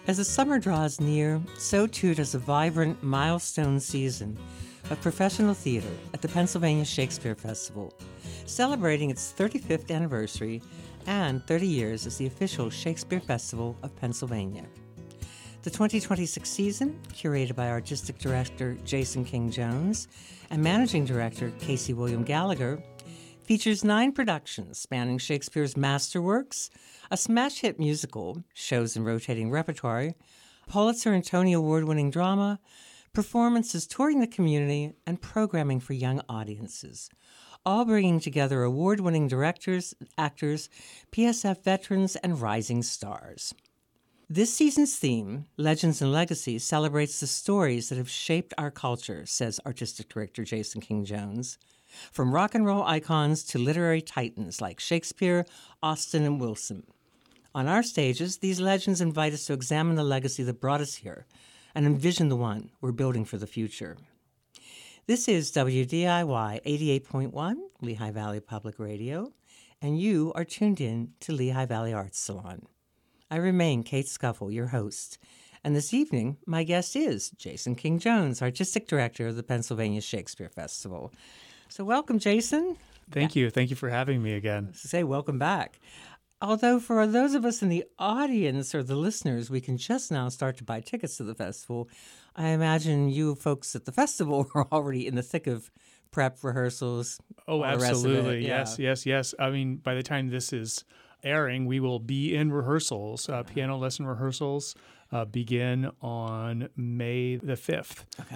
As the summer draws near, so too does a vibrant milestone season of professional theater at the Pennsylvania Shakespeare Festival, celebrating its 35th anniversary and 30 years as the official Shakespeare Festival of Pennsylvania. The 2026 season, curated by Artistic Director Jason King Jones and Managing Director Casey William Gallagher, features 9 productions spanning Shakespeare's masterworks, a smash hit musical, shows and rotating repertoire, Pulitzer and Tony Award-winning drama, performances touring the community, and programming for young audiences, all bringing together award-winning directors, actors, PSF veterans, and rising stars. This season's theme, Legends and Legacy, celebrates the stories that have shaped our culture, says Artistic Director Jason King Jones. From rock and roll icons to literary titans like Shakespeare, Austen, and Wilson. On our stages, these legends invite us to examine the legacy that brought us here and envision the one we're building for the future. This is WDIY 88.1, Lehigh Valley Public Radio, and you are tuned in to Lehigh Valley Arts Salon. I remain Kate Scuffle, your host, and this evening my guest is Jason King Jones, Artistic Director of the Pennsylvania Shakespeare Festival. So welcome, Jason. Thank you. Thank you for having me again. Say welcome back. Although for those of us in the audience or the listeners, we can just now start to buy tickets to the festival, I imagine you folks at the festival are already in the thick of prep, rehearsals. Oh, absolutely. Yeah. Yes. I mean, by the time this is airing, we will be in rehearsals. Piano lesson rehearsals begin on May the 5th. Okay.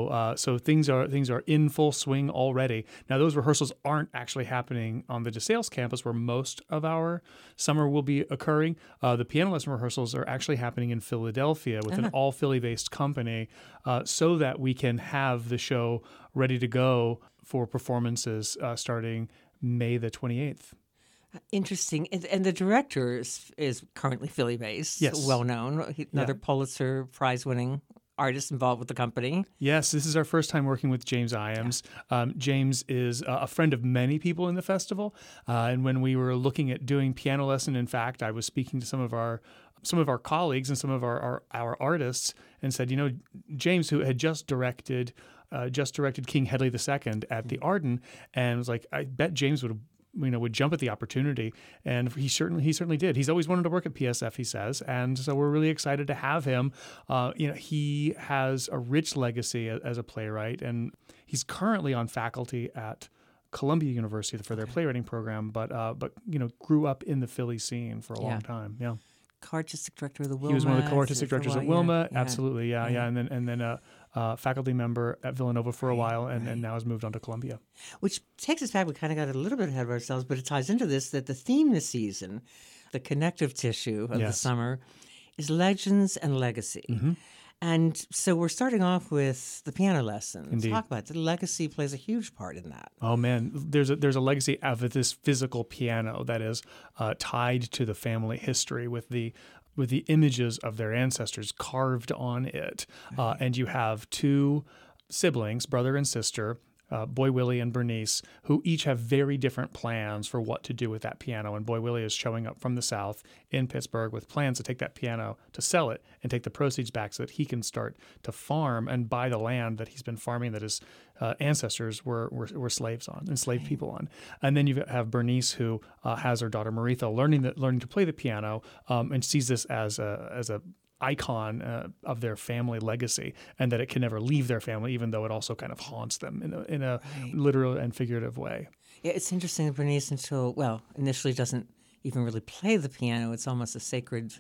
So things are in full swing already. Now, those rehearsals aren't actually happening on the DeSales campus where most of our summer will be occurring. The piano lesson rehearsals are actually happening in Philadelphia with an all Philly-based company so that we can have the show ready to go for performances starting May the 28th. Interesting. And the director is currently Philly-based, yes. Well-known, another Pulitzer Prize-winning artist involved with the company. Yes, this is our first time working with James Iams. James is a friend of many people in the festival. And when we were looking at doing piano lesson, in fact, I was speaking to some of our colleagues and some of our artists and said, James, who had just directed King Hedley II at the Arden, and was like, I bet James would jump at the opportunity, and he certainly did. He's always wanted to work at PSF, he says, and so we're really excited to have him. He has a rich legacy as a playwright, and he's currently on faculty at Columbia University for their playwriting program, but grew up in the Philly scene for a long time. Yeah. Co-artistic director of the Wilma. He was one of the co-artistic directors at Wilma. Yeah. Absolutely, yeah. And then faculty member at Villanova for a while, and now has moved on to Columbia. Which takes us back. We kind of got a little bit ahead of ourselves, but it ties into this that the theme this season, the connective tissue of the summer, is Legends and Legacy. Mm-hmm. And so we're starting off with the piano lesson. Indeed. Talk about it. The legacy plays a huge part in that. Oh man, there's a legacy of this physical piano that is tied to the family history with the images of their ancestors carved on it. And you have 2 siblings, brother and sister, Boy Willie and Bernice, who each have very different plans for what to do with that piano. And Boy Willie is showing up from the South in Pittsburgh with plans to take that piano, to sell it, and take the proceeds back so that he can start to farm and buy the land that he's been farming that his ancestors were slaves on, enslaved people on. And then you have Bernice, who has her daughter Maritha learning to play the piano, and sees this as a icon of their family legacy, and that it can never leave their family, even though it also kind of haunts them in a literal and figurative way. Yeah, it's interesting that Bernice initially doesn't even really play the piano. It's almost a sacred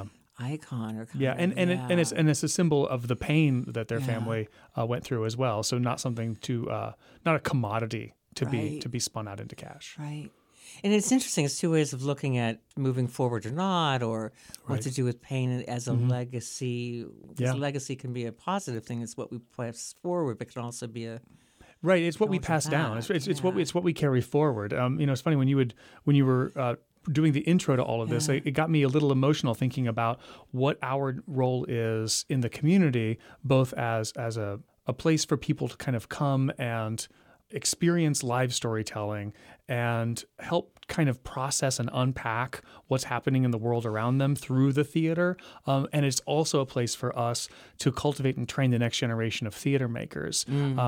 icon or kind of, it's a symbol of the pain that their family went through as well. So not something not a commodity to be spun out into cash. Right. And it's interesting. It's 2 ways of looking at moving forward or not, or what to do with pain as a legacy. Because legacy can be a positive thing. It's what we pass forward, but can also be a right. It's what we pass down. It's what we carry forward. It's funny when you were doing the intro to all of this, it got me a little emotional thinking about what our role is in the community, both as a place for people to kind of come and experience live storytelling and help kind of process and unpack what's happening in the world around them through the theater. And it's also a place for us to cultivate and train the next generation of theater makers.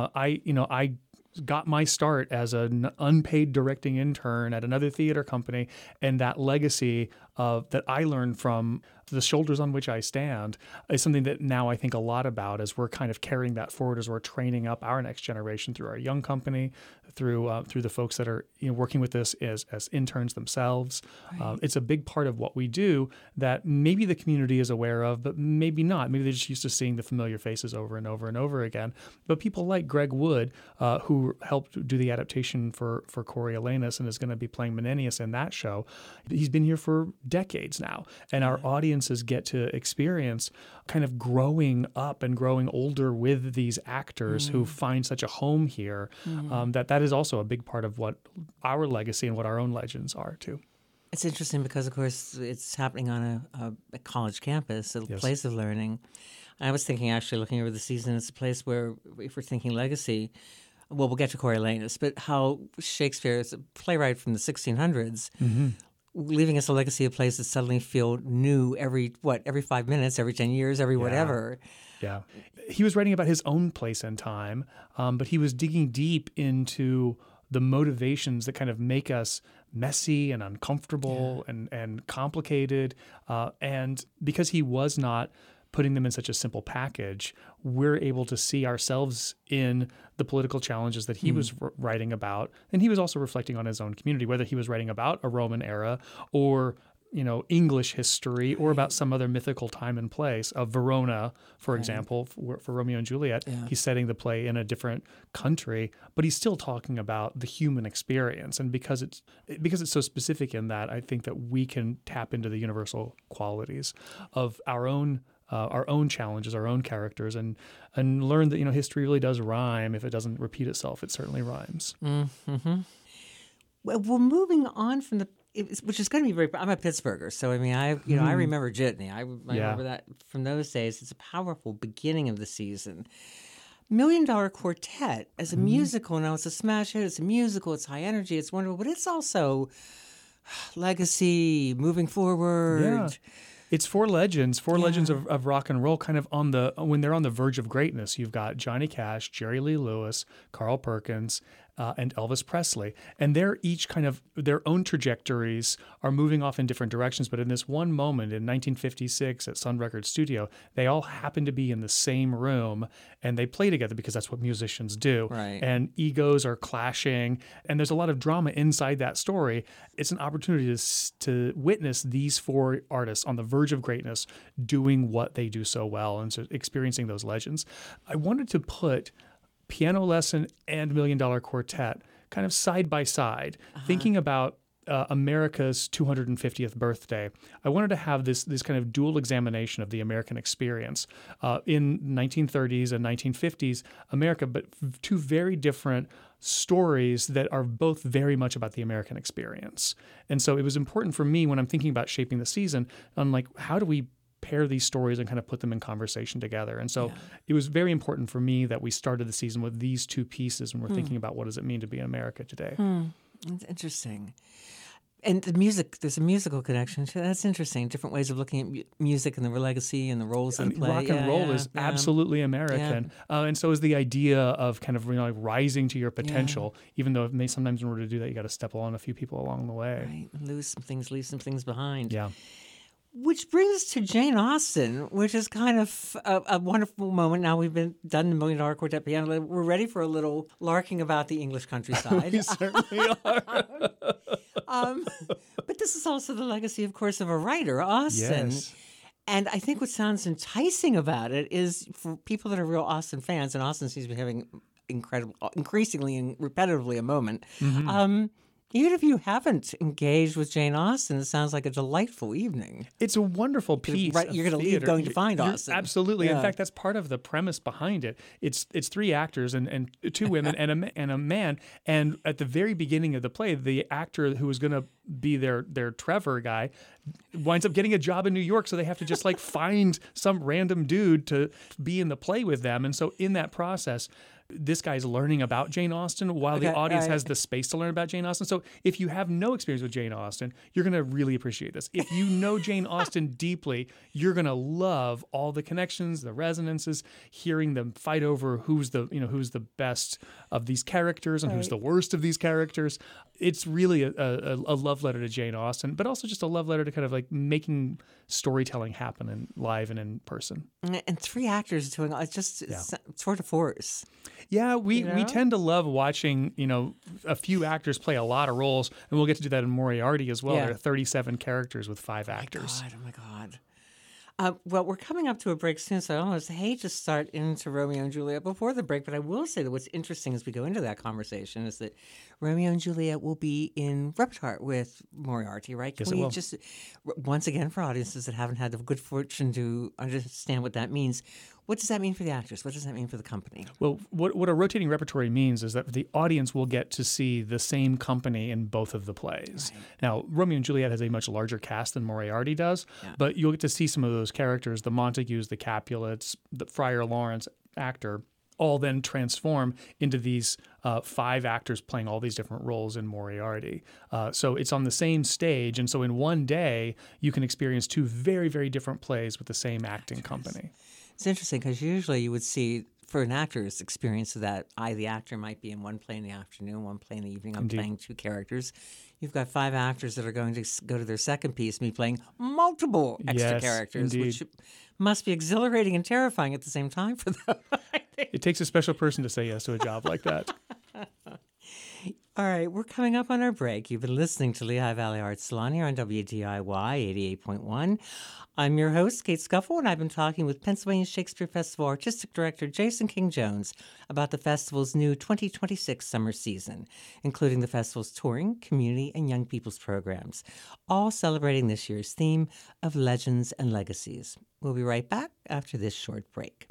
I got my start as an unpaid directing intern at another theater company, and that legacy that I learned from the shoulders on which I stand is something that now I think a lot about as we're kind of carrying that forward, as we're training up our next generation through our young company, through the folks that are working with us as interns themselves. Right. It's a big part of what we do that maybe the community is aware of, but maybe not. Maybe they're just used to seeing the familiar faces over and over and over again. But people like Greg Wood, who helped do the adaptation for Coriolanus and is going to be playing Menenius in that show, he's been here for decades now. And our audiences get to experience kind of growing up and growing older with these actors who find such a home here. That is also a big part of what our legacy and what our own legends are too. It's interesting because, of course, it's happening on a college campus, a place of learning. I was thinking, actually, looking over the season, it's a place where, if we're thinking legacy, well, we'll get to Coriolanus, but how Shakespeare is a playwright from the 1600s, leaving us a legacy of plays that suddenly feel new every 5 minutes, every 10 years, every whatever. Yeah. He was writing about his own place and time, but he was digging deep into the motivations that kind of make us messy and uncomfortable and complicated. And because he was not putting them in such a simple package, we're able to see ourselves in the political challenges that he was writing about. And he was also reflecting on his own community, whether he was writing about a Roman era or English history or about some other mythical time and place of Verona, for example, for Romeo and Juliet. Yeah. He's setting the play in a different country, but he's still talking about the human experience. And because it's so specific in that, I think that we can tap into the universal qualities of our own challenges, our own characters, and learn that history really does rhyme. If it doesn't repeat itself, it certainly rhymes. Mm-hmm. Well, we're moving on from which is going to be very. I'm a Pittsburgher, so I mean, I remember Jitney. I remember that from those days. It's a powerful beginning of the season. $1 Million Quartet as a musical. Now it's a smash hit. It's a musical. It's high energy. It's wonderful, but it's also legacy, moving forward. Yeah. It's four legends of rock and roll, kind of when they're on the verge of greatness. You've got Johnny Cash, Jerry Lee Lewis, Carl Perkins, and Elvis Presley. And they're each kind of, their own trajectories are moving off in different directions. But in this one moment in 1956 at Sun Records Studio, they all happen to be in the same room and they play together because that's what musicians do. Right. And egos are clashing. And there's a lot of drama inside that story. It's an opportunity to witness these four artists on the verge of greatness doing what they do so well and so experiencing those legends. I wanted to put Piano Lesson and $1 Million Quartet kind of side by side, thinking about America's 250th birthday. I wanted to have this kind of dual examination of the American experience in 1930s and 1950s America, but two very different stories that are both very much about the American experience. And so it was important for me when I'm thinking about shaping the season, I'm like, how do we pair these stories and kind of put them in conversation together? And so it was very important for me that we started the season with these two pieces when we're thinking about what does it mean to be in America today. That's interesting. And the music, there's a musical connection. That's interesting. Different ways of looking at music and the legacy and the roles in play. Rock and roll is absolutely American. Yeah. And so is the idea of kind of rising to your potential, even though it may sometimes in order to do that, you got to step on a few people along the way. Right. Leave some things behind. Yeah. Which brings us to Jane Austen, which is kind of a wonderful moment. Now we've done the $1 Million Quartet piano. We're ready for a little larking about the English countryside. We certainly are. But this is also the legacy, of course, of a writer, Austen. Yes. And I think what sounds enticing about it is for people that are real Austen fans, and Austen seems to be having increasingly and repetitively a moment. Even if you haven't engaged with Jane Austen, it sounds like a delightful evening. It's a wonderful piece. Right, you're going to leave going to find Austen. Absolutely. Yeah. In fact, that's part of the premise behind it. It's three actors and two women and a man. And at the very beginning of the play, the actor who was going to be their Trevor guy winds up getting a job in New York, so they have to just find some random dude to be in the play with them. And so in that process, this guy's learning about Jane Austen while the audience has the space to learn about Jane Austen. So if you have no experience with Jane Austen, you're going to really appreciate this. If you know Jane Austen deeply, you're going to love all the connections, the resonances, hearing them fight over who's the best of these characters and who's the worst of these characters. It's really a love letter to Jane Austen, but also just a love letter to kind of like making storytelling happen in live and in person. And 3 actors doing it's just tour de force. Yeah, we tend to love watching, a few actors play a lot of roles, and we'll get to do that in Moriarty as well. Yeah. There are 37 characters with 5 actors. Oh my God. Well, we're coming up to a break soon, so I almost hate to start into Romeo and Juliet before the break, but I will say that what's interesting as we go into that conversation is that Romeo and Juliet will be in repertoire with Moriarty, right? Can we just, once again, for audiences that haven't had the good fortune to understand what that means, what does that mean for the actors? What does that mean for the company? Well, what a rotating repertory means is that the audience will get to see the same company in both of the plays. Right. Now, Romeo and Juliet has a much larger cast than Moriarty does, but you'll get to see some of those characters, the Montagues, the Capulets, the Friar Lawrence actor, all then transform into these 5 actors playing all these different roles in Moriarty. So it's on the same stage, and so in one day, you can experience 2 very, very different plays with the same acting company. It's interesting because usually you would see, for an actor's experience of that, the actor might be in one play in the afternoon, one play in the evening. I'm playing 2 characters. You've got 5 actors that are going to go to their second piece, me playing multiple extra characters, which must be exhilarating and terrifying at the same time for them. It takes a special person to say yes to a job like that. All right, we're coming up on our break. You've been listening to Lehigh Valley Arts Salon here on WDIY 88.1. I'm your host, Kate Scuffle, and I've been talking with Pennsylvania Shakespeare Festival Artistic Director Jason King-Jones about the festival's new 2026 summer season, including the festival's touring, community, and young people's programs, all celebrating this year's theme of legends and legacies. We'll be right back after this short break.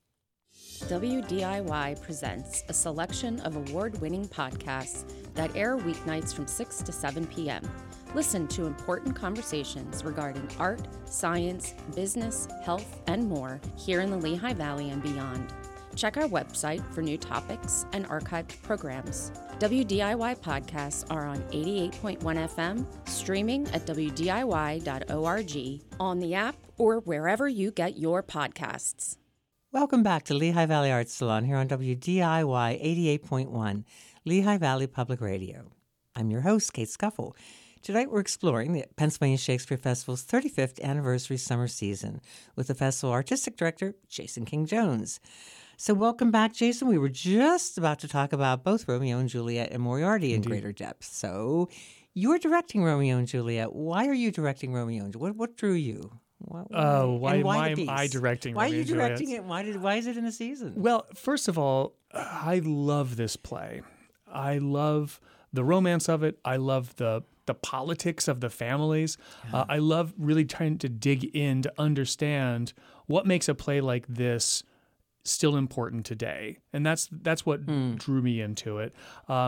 WDIY presents a selection of award-winning podcasts that air weeknights from 6 to 7 p.m. Listen to important conversations regarding art, science, business, health, and more here in the Lehigh Valley and beyond. Check our website for new topics and archived programs. WDIY podcasts are on 88.1 FM, streaming at WDIY.org, on the app, or wherever you get your podcasts. Welcome back to Lehigh Valley Arts Salon here on WDIY 88.1, Lehigh Valley Public Radio. I'm your host, Kate Scuffle. Tonight we're exploring the Pennsylvania Shakespeare Festival's 35th anniversary summer season with the festival artistic director, Jason King-Jones. So welcome back, Jason. We were just about to talk about both Romeo and Juliet and Moriarty in greater depth. So you're directing Romeo and Juliet. Why are you directing Romeo and Juliet? What drew you? Why am I directing Why Romeo are you and directing Juliet? it? Why is it in the season? Well, first of all, I love this play. I love the romance of it. I love the politics of the families. I love really trying to dig in to understand what makes a play like this still important today. And that's what drew me into it.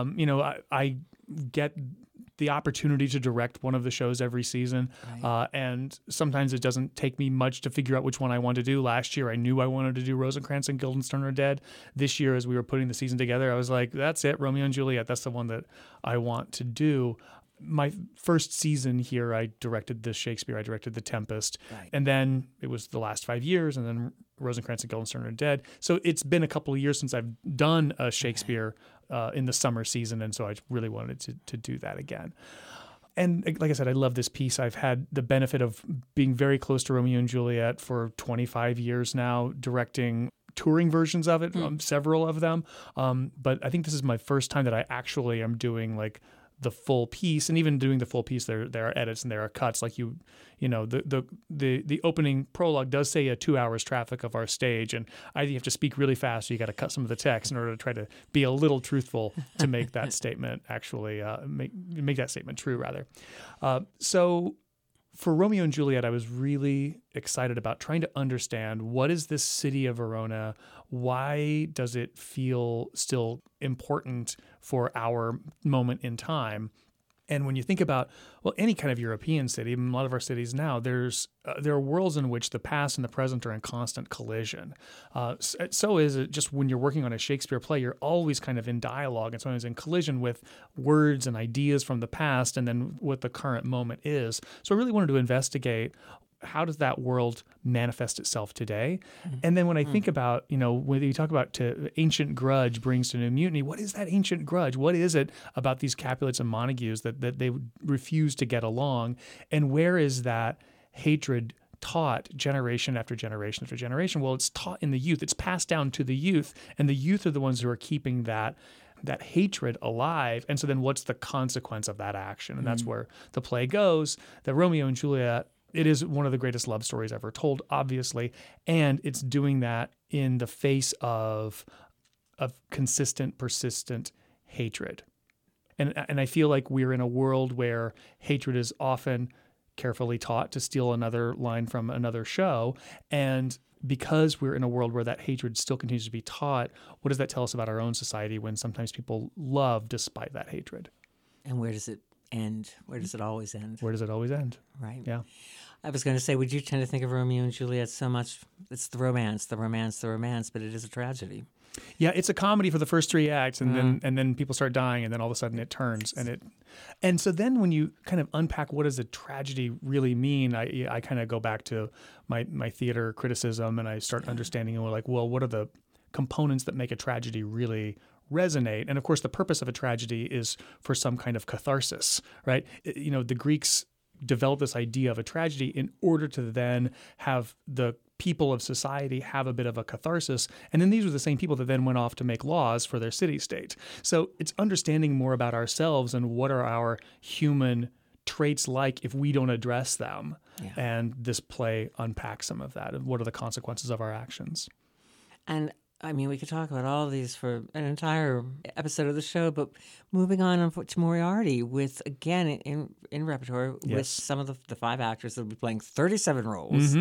I get the opportunity to direct one of the shows every season. Right. And sometimes it doesn't take me much to figure out which one I want to do. Last year, I knew I wanted to do Rosencrantz and Guildenstern Are Dead. This year, as we were putting the season together, I was like, that's it, Romeo and Juliet. That's the one that I want to do. My first season here, I directed the Shakespeare, I directed The Tempest, and then it was the last 5 years, and then Rosencrantz and Guildenstern Are Dead. So it's been a couple of years since I've done a Shakespeare in the summer season, and so I really wanted to do that again. And like I said, I love this piece. I've had the benefit of being very close to Romeo and Juliet for 25 years now, directing touring versions of it, several of them. But I think this is my first time that I actually am doing like the full piece, and even doing the full piece, there are edits and there are cuts. Like the opening prologue does say 2 hours traffic of our stage, and you have to speak really fast, so you got to cut some of the text in order to try to be a little truthful to make that statement actually make that statement true rather. So for Romeo and Juliet, I was really excited about trying to understand, what is this city of Verona? Why does it feel still important for our moment in time? And when you think about, well, any kind of European city, even a lot of our cities now, there are worlds in which the past and the present are in constant collision. So is it just when you're working on a Shakespeare play, you're always kind of in dialogue and sometimes in collision with words and ideas from the past and then what the current moment is. So I really wanted to investigate, how does that world manifest itself today? And then when I think about, when you talk about to ancient grudge brings to new mutiny, what is that ancient grudge? What is it about these Capulets and Montagues that they refuse to get along? And where is that hatred taught generation after generation after generation? Well, it's taught in the youth. It's passed down to the youth, and the youth are the ones who are keeping that hatred alive. And so then what's the consequence of that action? And that's where the play goes, that Romeo and Juliet, it is one of the greatest love stories ever told, obviously, and it's doing that in the face of consistent, persistent hatred. And I feel like we're in a world where hatred is often carefully taught, to steal another line from another show, and because we're in a world where that hatred still continues to be taught, what does that tell us about our own society when sometimes people love despite that hatred? And where does it end? Where does it always end? Where does it always end? Right. Yeah. I was going to say, would you tend to think of Romeo and Juliet so much? It's the romance, but it is a tragedy. Yeah, it's a comedy for the first 3 acts, and then people start dying, and then all of a sudden it turns, and so then when you kind of unpack what does a tragedy really mean, I kind of go back to my theater criticism, and I start understanding, and we're like, well, what are the components that make a tragedy really resonate? And of course, the purpose of a tragedy is for some kind of catharsis, right? The Greeks developed this idea of a tragedy in order to then have the people of society have a bit of a catharsis. And then these were the same people that then went off to make laws for their city-state. So it's understanding more about ourselves and what are our human traits like if we don't address them. Yeah. And this play unpacks some of that. And what are the consequences of our actions? And I mean, we could talk about all of these for an entire episode of the show, but moving on to Moriarty with, again, in repertoire, with some of the 5 actors that will be playing 37 roles.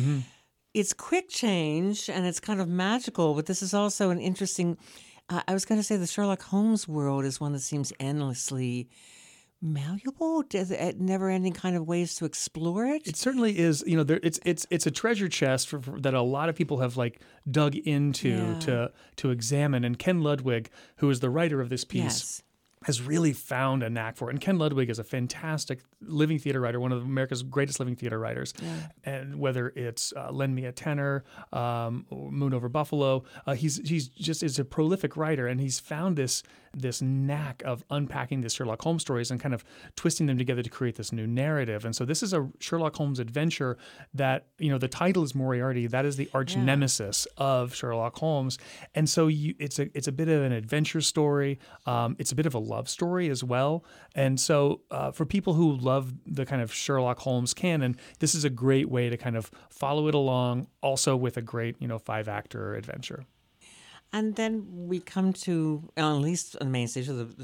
It's quick change, and it's kind of magical, but this is also an interesting... I was going to say the Sherlock Holmes world is one that seems endlessly malleable, never-ending kind of ways to explore it. It certainly is. It's a treasure chest that a lot of people have dug into to examine. And Ken Ludwig, who is the writer of this piece, has really found a knack for it. And Ken Ludwig is a fantastic living theater writer, one of America's greatest living theater writers. Yeah. And whether it's Lend Me a Tenor, or Moon Over Buffalo, he's just is a prolific writer, and he's found this knack of unpacking the Sherlock Holmes stories and kind of twisting them together to create this new narrative. And so this is a Sherlock Holmes adventure that, the title is Moriarty. That is the arch nemesis of Sherlock Holmes. And so it's a bit of an adventure story. It's a bit of a love story as well. And so for people who love the kind of Sherlock Holmes canon, this is a great way to kind of follow it along, also with a great, 5-actor adventure. And then we come to, at least on the main stage of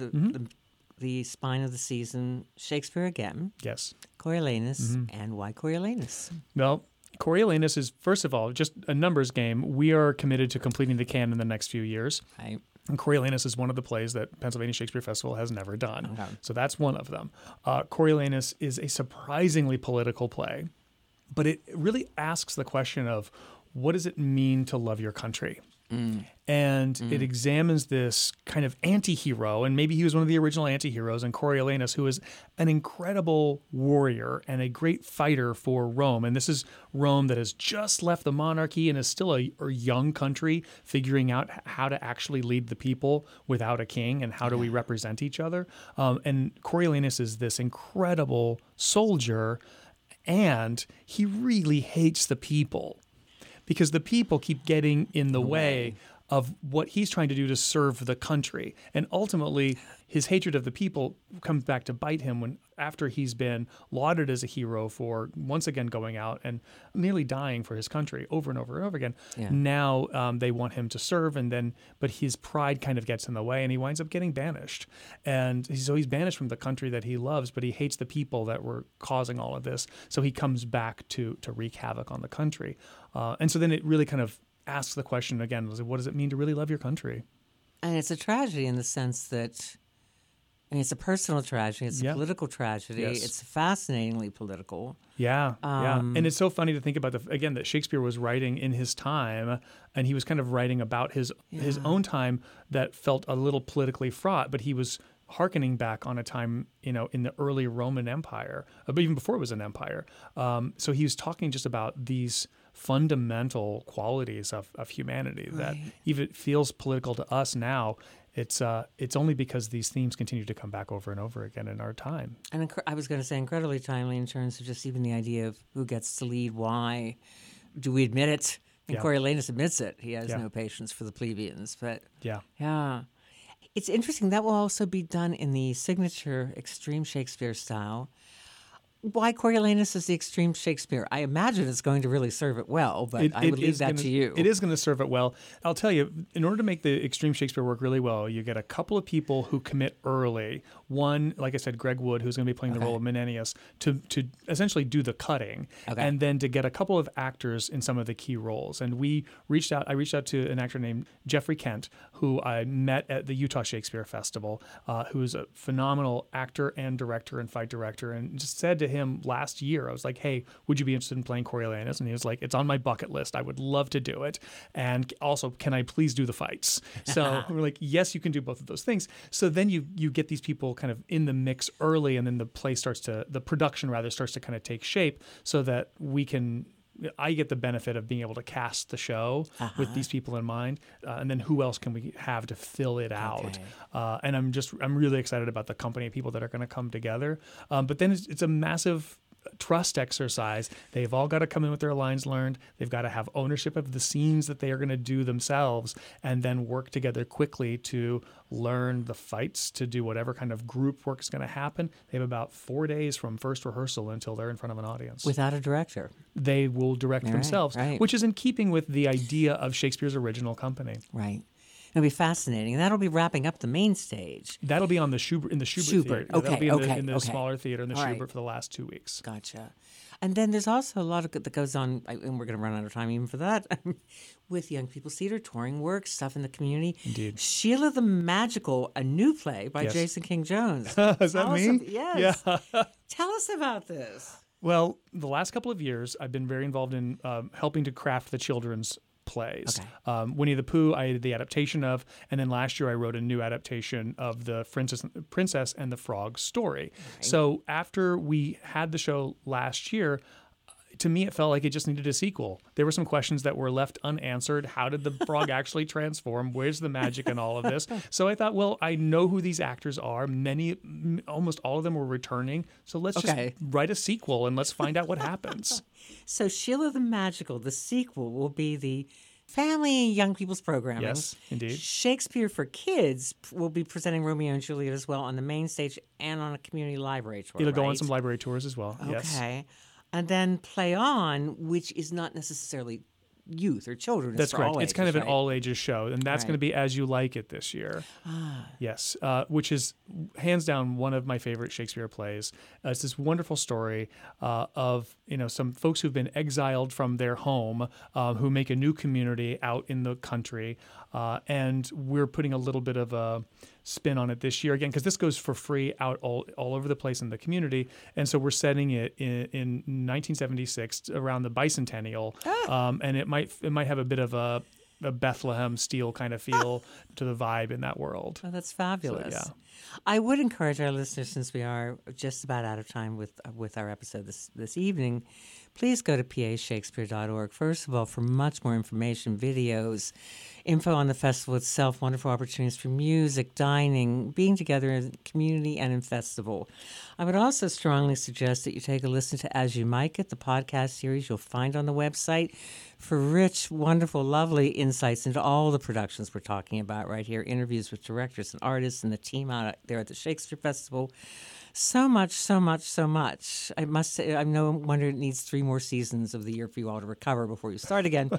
the spine of the season, Shakespeare again. Yes. Coriolanus. And why Coriolanus? Well, Coriolanus is, first of all, just a numbers game. We are committed to completing the canon in the next few years. Right. And Coriolanus is one of the plays that Pennsylvania Shakespeare Festival has never done. Okay. So that's one of them. Coriolanus is a surprisingly political play, but it really asks the question of, what does it mean to love your country? And it examines this kind of anti-hero, and maybe he was one of the original anti-heroes, and Coriolanus, who is an incredible warrior and a great fighter for Rome. And this is Rome that has just left the monarchy and is still a young country, figuring out how to actually lead the people without a king, and how do we represent each other. And Coriolanus is this incredible soldier, and he really hates the people, because the people keep getting in the way of what he's trying to do to serve the country. And ultimately, his hatred of the people comes back to bite him when, after he's been lauded as a hero for once again going out and nearly dying for his country over and over and over again. Yeah. Now they want him to serve, but his pride kind of gets in the way, and he winds up getting banished. And so he's banished from the country that he loves, but he hates the people that were causing all of this. So he comes back to wreak havoc on the country. And so then it really kind of asks the question again, what does it mean to really love your country? And it's a tragedy in the sense that I mean, it's a personal tragedy. It's a political tragedy. Yes. It's fascinatingly political. Yeah. And it's so funny to think about again that Shakespeare was writing in his time, and he was kind of writing about his own time that felt a little politically fraught, but he was hearkening back on a time, in the early Roman Empire, but even before it was an empire. So he was talking just about these fundamental qualities of humanity that even feels political to us now. It's only because these themes continue to come back over and over again in our time. And I was going to say incredibly timely in terms of just even the idea of who gets to lead, why. Do we admit it? And Coriolanus admits it. He has no patience for the plebeians. But yeah. It's interesting. That will also be done in the signature extreme Shakespeare style. Why Coriolanus is the extreme Shakespeare? I imagine it's going to really serve it well, but I would leave that to you. It is going to serve it well. I'll tell you, in order to make the extreme Shakespeare work really well, you get a couple of people who commit early. One, like I said, Greg Wood, who's going to be playing the role of Menenius, to essentially do the cutting, and then to get a couple of actors in some of the key roles. And I reached out to an actor named Jeffrey Kent, who I met at the Utah Shakespeare Festival, who is a phenomenal actor and director and fight director, and just said to him last year, I was like, hey, would you be interested in playing Coriolanus? And he was like, it's on my bucket list. I would love to do it. And also, can I please do the fights? So we're like, yes, you can do both of those things. So then you get these people kind of in the mix early, and then the production starts to kind of take shape so that I get the benefit of being able to cast the show with these people in mind, and then who else can we have to fill it out? And I'm really excited about the company of people that are going to come together. But then it's a massive trust exercise. They've all got to come in with their lines learned. They've got to have ownership of the scenes that they are going to do themselves, and then work together quickly to learn the fights, to do whatever kind of group work is going to happen. They have about 4 days from first rehearsal until they're in front of an audience. Without a director. They will direct themselves, which is in keeping with the idea of Shakespeare's original company. Right. It'll be fascinating. And that'll be wrapping up the main stage. That'll be on the Schubert Theater. Okay, that'll be in the smaller theater in the Schubert for the last 2 weeks. Gotcha. And then there's also a lot that goes on, and we're going to run out of time even for that, with Young People's Theater, touring work, stuff in the community. Indeed. Sheila the Magical, a new play by Jason King Jones. Is that me? Yes. Yeah. Tell us about this. Well, the last couple of years, I've been very involved in helping to craft the children's plays. Winnie the Pooh, I did the adaptation of, and then last year I wrote a new adaptation of the Princess and the Frog story. Right. So after we had the show last year, to me, it felt like it just needed a sequel. There were some questions that were left unanswered. How did the frog actually transform? Where's the magic in all of this? So I thought, well, I know who these actors are. Almost all of them were returning. So let's just write a sequel and let's find out what happens. So Sheila the Magical, the sequel, will be the family and young people's programming. Yes, indeed. Shakespeare for Kids will be presenting Romeo and Juliet as well on the main stage and on a community library tour. It'll go on some library tours as well. Yes. Okay. And then Play On, which is not necessarily youth or children. That's correct. It's kind of an all-ages show, and that's going to be As You Like It this year. Yes, which is hands down one of my favorite Shakespeare plays. It's this wonderful story of some folks who've been exiled from their home, who make a new community out in the country, and we're putting a little bit of a spin on it this year again, because this goes for free out all over the place in the community. And so we're setting it in 1976 around the bicentennial. And it might have a bit of a Bethlehem steel kind of feel to the vibe in that world. Oh, that's fabulous. So, I would encourage our listeners, since we are just about out of time with our episode this evening, please go to pashakespeare.org, first of all, for much more information, videos, info on the festival itself, wonderful opportunities for music, dining, being together in community and in festival. I would also strongly suggest that you take a listen to As You Might Get, the podcast series you'll find on the website, for rich, wonderful, lovely insights into all the productions we're talking about right here, interviews with directors and artists and the team out there at the Shakespeare Festival. So much, so much, so much. I must say, I'm no wonder it needs 3 more seasons of the year for you all to recover before you start again.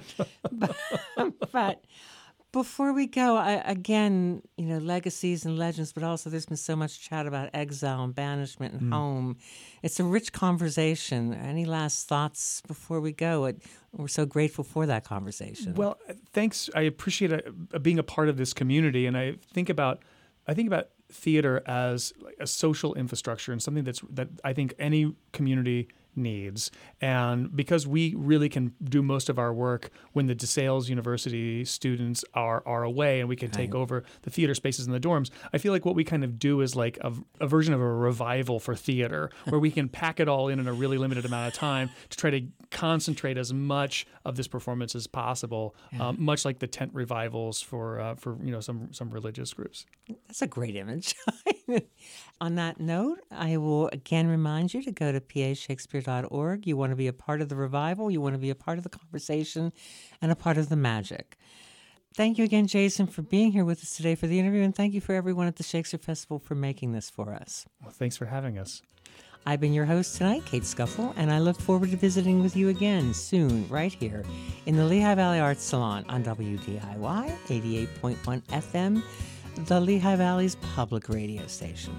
But before we go, again, legacies and legends, but also there's been so much chat about exile and banishment and home. It's a rich conversation. Any last thoughts before we go? We're so grateful for that conversation. Well, thanks. I appreciate being a part of this community, and I think about theater as a social infrastructure and something that I think any community needs. And because we really can do most of our work when the DeSales University students are away and we can take over the theater spaces in the dorms, I feel like what we kind of do is like a version of a revival for theater where we can pack it all in a really limited amount of time to try to concentrate as much of this performance as possible, much like the tent revivals for some religious groups. That's a great image. On that note, I will again remind you to go to pashakespeare.org. You want to be a part of the revival, you want to be a part of the conversation, and a part of the magic. Thank you again, Jason, for being here with us today for the interview, and thank you for everyone at the Shakespeare Festival for making this for us. Well, thanks for having us. I've been your host tonight, Kate Scuffle, and I look forward to visiting with you again soon, right here in the Lehigh Valley Arts Salon on WDIY 88.1 FM, the Lehigh Valley's public radio station.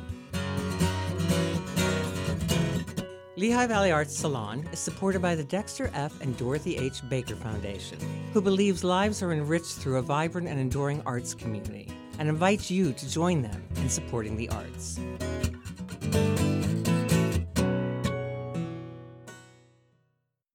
Lehigh Valley Arts Salon is supported by the Dexter F. and Dorothy H. Baker Foundation, who believes lives are enriched through a vibrant and enduring arts community, and invites you to join them in supporting the arts.